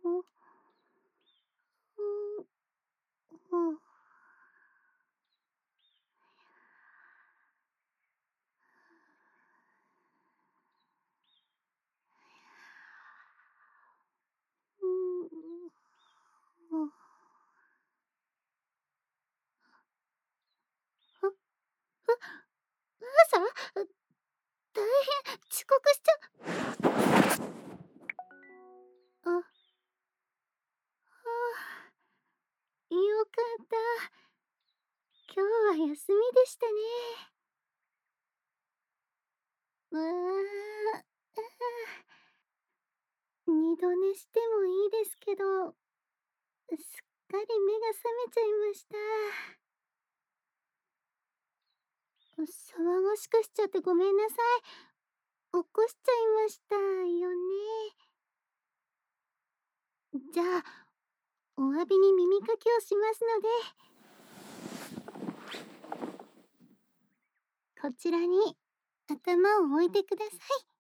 ん、うん、うん。うん、うん。あ、朝？大変、遅刻しちゃ。あ、はあ、よかった。今日は休みでしたね。うーん、二度寝してもいいですけど、すっかり目が覚めちゃいました。騒がしくしちゃってごめんなさい。起こしちゃいましたよね。じゃあ、お詫びに耳かきをしますので、こちらに頭を置いてください。